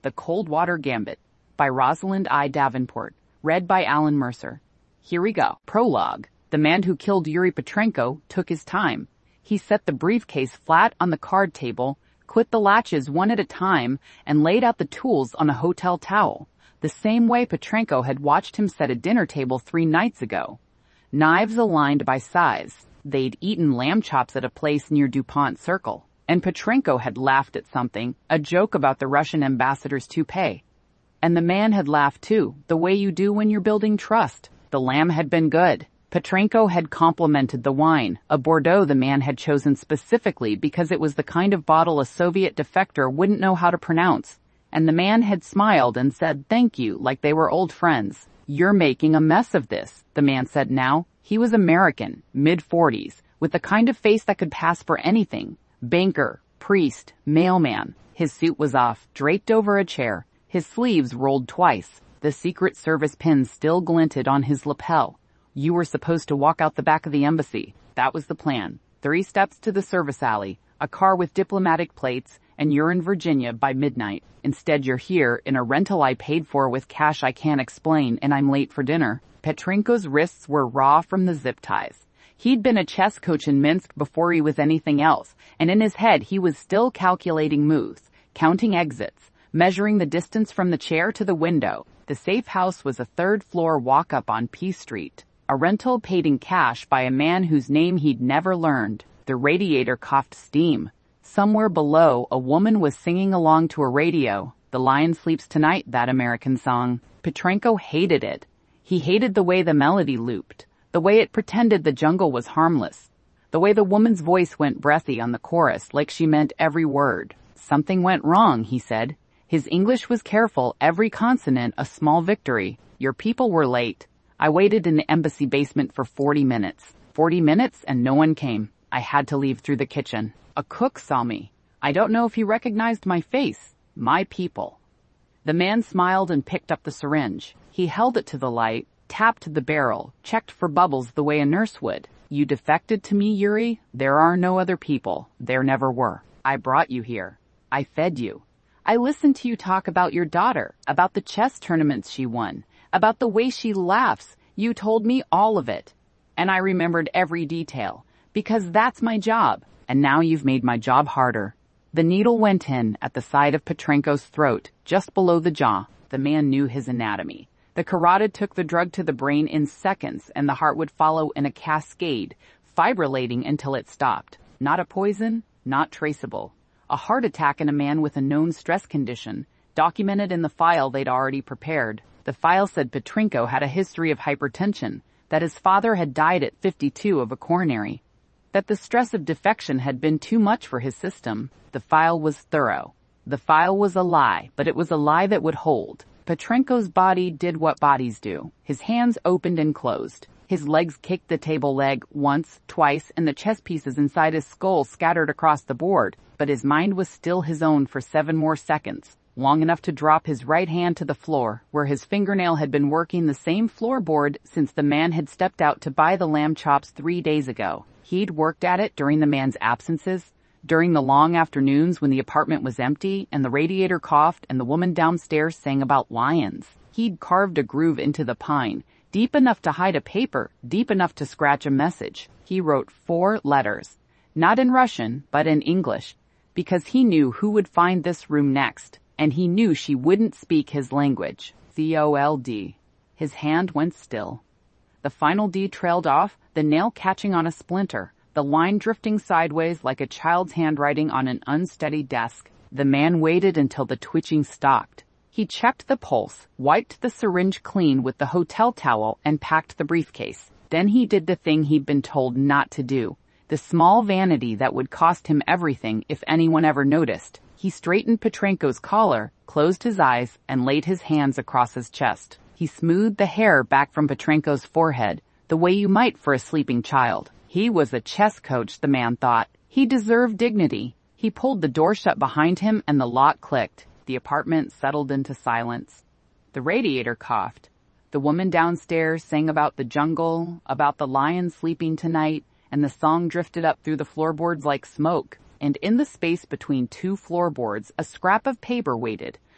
The Coldwater Gambit by Rosalind I. Davenport. Read by Alan Mercer. Here we go. Prologue. The man who killed Yuri Petrenko took his time. He set the briefcase flat on the card table, clipped the latches one at a time, and laid out the tools on a hotel towel, the same way Petrenko had watched him set a dinner table 3 nights ago. Knives aligned by size. They'd eaten lamb chops at a place near DuPont Circle, and Petrenko had laughed at something, a joke about the Russian ambassador's toupee. And the man had laughed too, the way you do when you're building trust. The lamb had been good. Petrenko had complimented the wine, a Bordeaux the man had chosen specifically because it was the kind of bottle a Soviet defector wouldn't know how to pronounce. And the man had smiled and said thank you like they were old friends. You're making a mess of this, the man said now. He was American, mid-40s, with the kind of face that could pass for anything. Banker, priest, mailman. His suit was off, draped over a chair. His sleeves rolled twice. The Secret Service pin still glinted on his lapel. You were supposed to walk out the back of the embassy. That was the plan. 3 steps to the service alley, a car with diplomatic plates, and you're in Virginia by midnight. Instead you're here in a rental I paid for with cash I can't explain, and I'm late for dinner. Petrenko's wrists were raw from the zip ties. He'd been a chess coach in Minsk before he was anything else, and in his head he was still calculating moves, counting exits, measuring the distance from the chair to the window. The safe house was a 3rd-floor walk-up on P Street, a rental paid in cash by a man whose name he'd never learned. The radiator coughed steam. Somewhere below, a woman was singing along to a radio. The Lion Sleeps Tonight, that American song. Petrenko hated it. He hated the way the melody looped, the way it pretended the jungle was harmless, the way the woman's voice went breathy on the chorus like she meant every word. Something went wrong, he said. His English was careful, every consonant a small victory. Your people were late. I waited in the embassy basement for 40 minutes. 40 minutes and no one came. I had to leave through the kitchen. A cook saw me. I don't know if he recognized my face. My people. The man smiled and picked up the syringe. He held it to the light, tapped the barrel, checked for bubbles the way a nurse would. You defected to me, Yuri? There are no other people. There never were. I brought you here. I fed you. I listened to you talk about your daughter, about the chess tournaments she won, about the way she laughs. You told me all of it. And I remembered every detail, because that's my job. And now you've made my job harder. The needle went in at the side of Petrenko's throat, just below the jaw. The man knew his anatomy. The carotid took the drug to the brain in seconds, and the heart would follow in a cascade, fibrillating until it stopped. Not a poison, not traceable. A heart attack in a man with a known stress condition, documented in the file they'd already prepared. The file said Petrenko had a history of hypertension, that his father had died at 52 of a coronary, that the stress of defection had been too much for his system. The file was thorough. The file was a lie, but it was a lie that would hold. Petrenko's body did what bodies do. His hands opened and closed. His legs kicked the table leg once, twice, and the chess pieces inside his skull scattered across the board. But his mind was still his own for 7 more seconds, long enough to drop his right hand to the floor, where his fingernail had been working the same floorboard since the man had stepped out to buy the lamb chops 3 days ago. He'd worked at it during the man's absences, during the long afternoons when the apartment was empty and the radiator coughed and the woman downstairs sang about lions. He'd carved a groove into the pine, deep enough to hide a paper, deep enough to scratch a message. He wrote 4 letters, not in Russian, but in English, because he knew who would find this room next, and he knew she wouldn't speak his language. COLD. His hand went still. The final D trailed off, the nail catching on a splinter, the line drifting sideways like a child's handwriting on an unsteady desk. The man waited until the twitching stopped. He checked the pulse, wiped the syringe clean with the hotel towel, and packed the briefcase. Then he did the thing he'd been told not to do, the small vanity that would cost him everything if anyone ever noticed. He straightened Petrenko's collar, closed his eyes, and laid his hands across his chest. He smoothed the hair back from Petrenko's forehead, the way you might for a sleeping child. He was a chess coach, the man thought. He deserved dignity. He pulled the door shut behind him and the lock clicked. The apartment settled into silence. The radiator coughed. The woman downstairs sang about the jungle, about the lion sleeping tonight, and the song drifted up through the floorboards like smoke. And in the space between 2 floorboards, a scrap of paper waited,